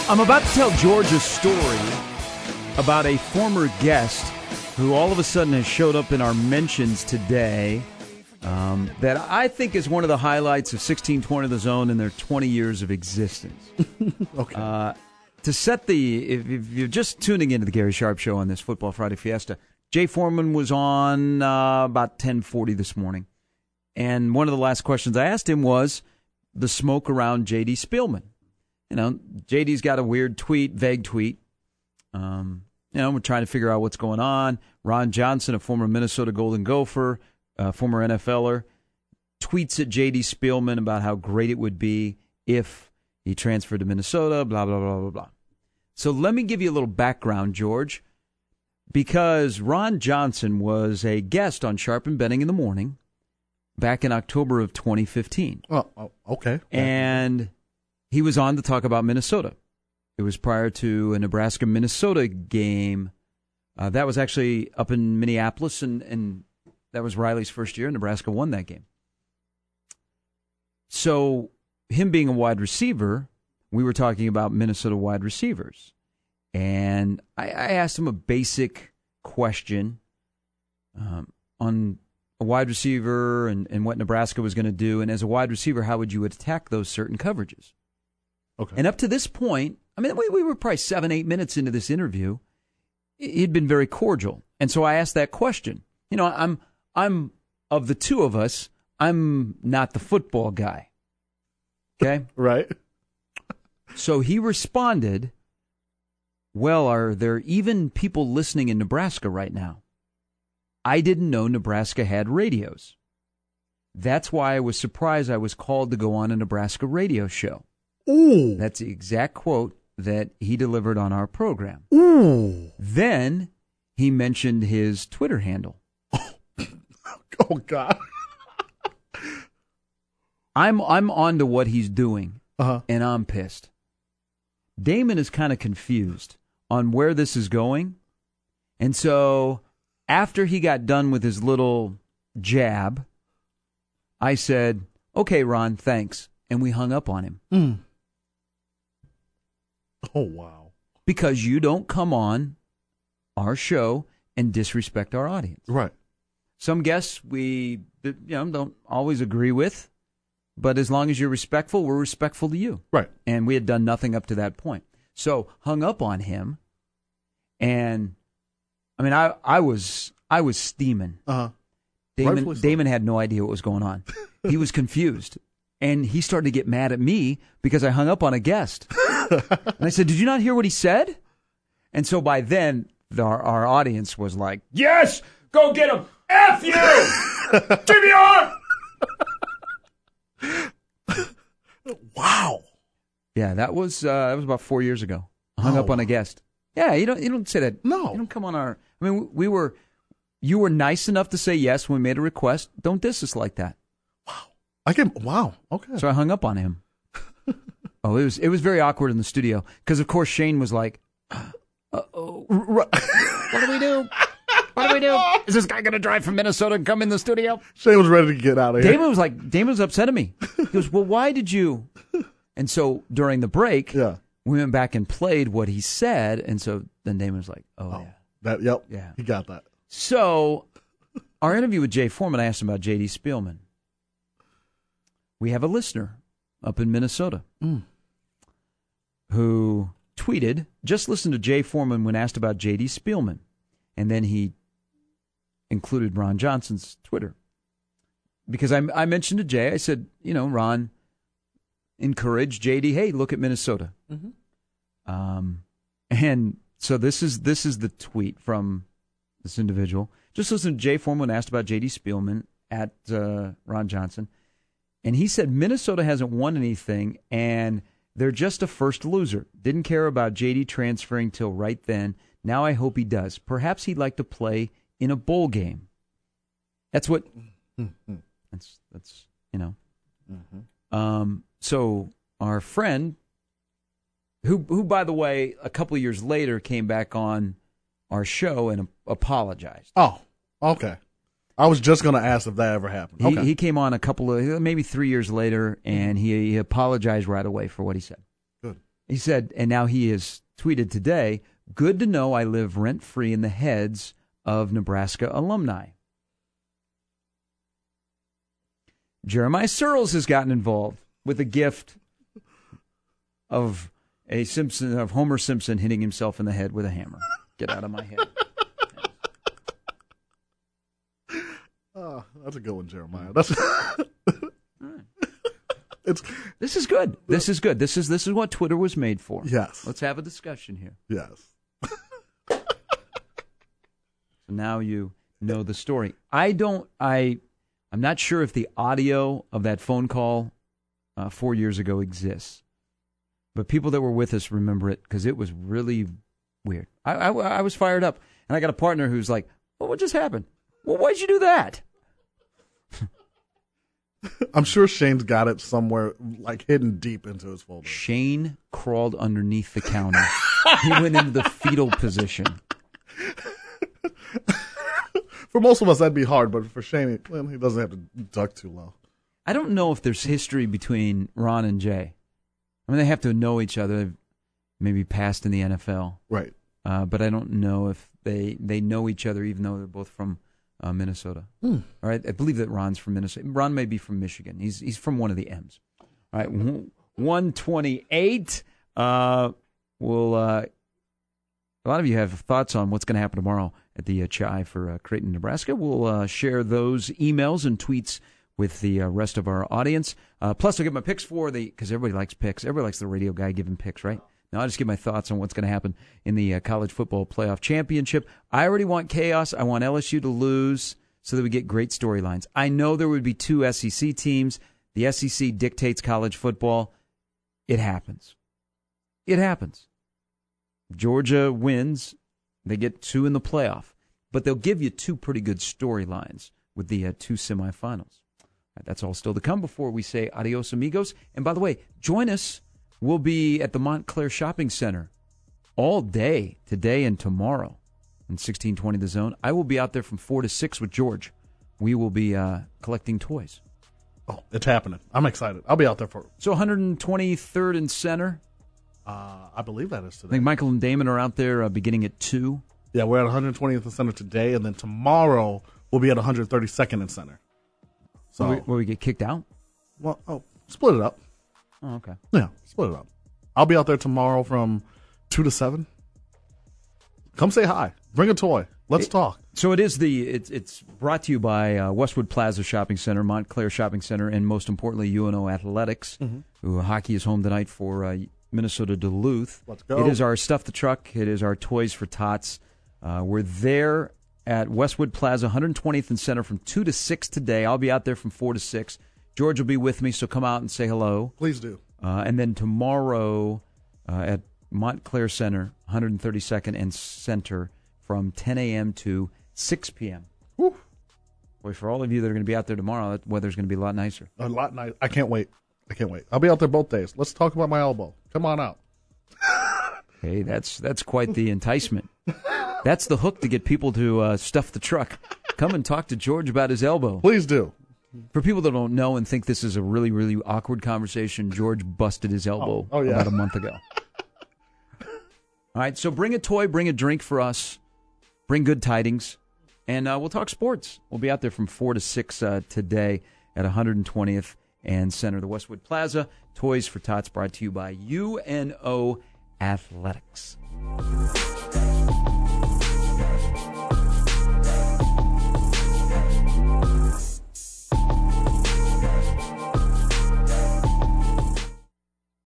I'm about to tell George a story about a former guest who all of a sudden has showed up in our mentions today that I think is one of the highlights of 1620 The Zone in their 20 years of existence. Okay. To set if you're just tuning into the Gary Sharp Show on this Football Friday Fiesta, Jay Foreman was on about 10:40 this morning. And one of the last questions I asked him was the smoke around J.D. Spielman. You know, J.D.'s got a weird tweet, vague tweet. We're trying to figure out what's going on. Ron Johnson, a former Minnesota Golden Gopher, former NFLer, tweets at J.D. Spielman about how great it would be if he transferred to Minnesota, blah, blah, blah, blah, blah. So let me give you a little background, George, because Ron Johnson was a guest on Sharp and Benning in the Morning back in October of 2015. Oh, okay. And he was on to talk about Minnesota. It was prior to a Nebraska-Minnesota game. That was actually up in Minneapolis, and that was Riley's first year. Nebraska won that game. So him being a wide receiver, we were talking about Minnesota wide receivers. And I asked him a basic question on a wide receiver and what Nebraska was going to do. And as a wide receiver, how would you attack those certain coverages? Okay. And up to this point, I mean, we were probably 7-8 minutes into this interview. He'd been very cordial. And so I asked that question. You know, I'm of the two of us, I'm not the football guy. Okay? Right. So he responded, well, are there even people listening in Nebraska right now? I didn't know Nebraska had radios. That's why I was surprised I was called to go on a Nebraska radio show. Ooh. That's the exact quote that he delivered on our program. Ooh. Then he mentioned his Twitter handle. Oh, God. I'm on to what he's doing, and I'm pissed. Damon is kind of confused on where this is going. And so after he got done with his little jab, I said, okay, Ron, thanks. And we hung up on him. Mm. Oh, wow. Because you don't come on our show and disrespect our audience. Right. Some guests we don't always agree with, but as long as you're respectful, we're respectful to you. Right. And we had done nothing up to that point. So hung up on him, and I mean, I was steaming. Damon had no idea what was going on. He was confused, and he started to get mad at me because I hung up on a guest. And I said, "Did you not hear what he said?" And so by then, our audience was like, "Yes, go get him! F you! GBR!" Wow. Yeah, that was about 4 years ago. I hung up on a guest. Yeah, you don't say that. No, you don't come on our. I mean, you were nice enough to say yes when we made a request. Don't diss us like that. Wow. Wow. Okay. So I hung up on him. Oh, it was very awkward in the studio because of course Shane was like, "Uh-oh, what do we do? What do we do? Is this guy going to drive from Minnesota and come in the studio?" Shane was ready to get out of here. Damon was upset at me. He goes, "Well, why did you?" And so during the break, we went back and played what he said, and so then Damon was like, "Oh yeah, yeah, he got that." So our interview with Jay Foreman, I asked him about J.D. Spielman. We have a listener up in Minnesota who tweeted, "Just listen to Jay Foreman when asked about J.D. Spielman," and then he included Ron Johnson's Twitter. Because I mentioned to Jay, I said, Ron encouraged J.D., hey, look at Minnesota. Mm-hmm. And so this is the tweet from this individual. Just listen to Jay Foreman when asked about J.D. Spielman at Ron Johnson. And he said Minnesota hasn't won anything, and they're just a first loser. Didn't care about J.D. transferring till right then. Now I hope he does. Perhaps he'd like to play in a bowl game. That's what. That's Mm-hmm. So our friend, who by the way, a couple of years later came back on our show and apologized. Oh, okay. I was just going to ask if that ever happened. He came on maybe 3 years later, and he apologized right away for what he said. Good. He said, and now he has tweeted today, good to know I live rent-free in the heads of Nebraska alumni. Jeremiah Searles has gotten involved with a gift of Homer Simpson hitting himself in the head with a hammer. Get out of my head. Oh, that's a good one, Jeremiah. That's This is good. This is good. This is what Twitter was made for. Yes. Let's have a discussion here. Yes. So now you know the story. I'm not sure if the audio of that phone call 4 years ago exists, but people that were with us remember it because it was really weird. I was fired up, and I got a partner who's like, well, what just happened? Well, why'd you do that? I'm sure Shane's got it somewhere, like hidden deep into his folder. Shane crawled underneath the counter. He went into the fetal position. For most of us, that'd be hard, but for Shane, he doesn't have to duck too low. I don't know if there's history between Ron and Jay. I mean, they have to know each other, maybe past in the NFL. Right. But I don't know if they know each other, even though they're both from Minnesota. All right, I believe that Ron's from Minnesota. Ron may be from Michigan. He's from one of the M's. All right, 128. A lot of you have thoughts on what's going to happen tomorrow at the Chi for Creighton, Nebraska. We'll share those emails and tweets with the rest of our audience. Plus, I'll give my picks because everybody likes picks. Everybody likes the radio guy giving picks, right? Now, I'll just give my thoughts on what's going to happen in the college football playoff championship. I already want chaos. I want LSU to lose so that we get great storylines. I know there would be 2 SEC teams. The SEC dictates college football. It happens. It happens. Georgia wins. They get 2 in the playoff. But they'll give you 2 pretty good storylines with the 2 semifinals. That's all still to come before we say adios, amigos. And by the way, join us. We'll be at the Montclair Shopping Center all day, today and tomorrow, in 1620 The Zone. I will be out there from 4 to 6 with George. We will be collecting toys. Oh, it's happening. I'm excited. I'll be out there for... So 123rd and Center? I believe that is today. I think Michael and Damon are out there beginning at 2. Yeah, we're at 120th and Center today, and then tomorrow we'll be at 132nd and Center. So Will we get kicked out? Well, split it up. Oh, okay. Yeah, split it up. I'll be out there tomorrow from 2 to 7. Come say hi. Bring a toy. Let's talk. So it's brought to you by Westwood Plaza Shopping Center, Montclair Shopping Center, and most importantly, UNO Athletics, who hockey is home tonight for Minnesota Duluth. Let's go. It is our Stuff the Truck. It is our Toys for Tots. We're there at Westwood Plaza, 120th and Center from 2 to 6 today. I'll be out there from 4 to 6. George will be with me, so come out and say hello. Please do. And then tomorrow at Montclair Center, 132nd and Center, from 10 a.m. to 6 p.m. Woo. Boy, for all of you that are going to be out there tomorrow, that weather's going to be a lot nicer. A lot nicer. I can't wait. I'll be out there both days. Let's talk about my elbow. Come on out. Hey, that's quite the enticement. That's the hook to get people to stuff the truck. Come and talk to George about his elbow. Please do. For people that don't know and think this is a really, really awkward conversation, George busted his elbow about a month ago. All right, so bring a toy, bring a drink for us, bring good tidings, and we'll talk sports. We'll be out there from 4 to 6 today at 120th and Center, the Westwood Plaza. Toys for Tots brought to you by UNO Athletics.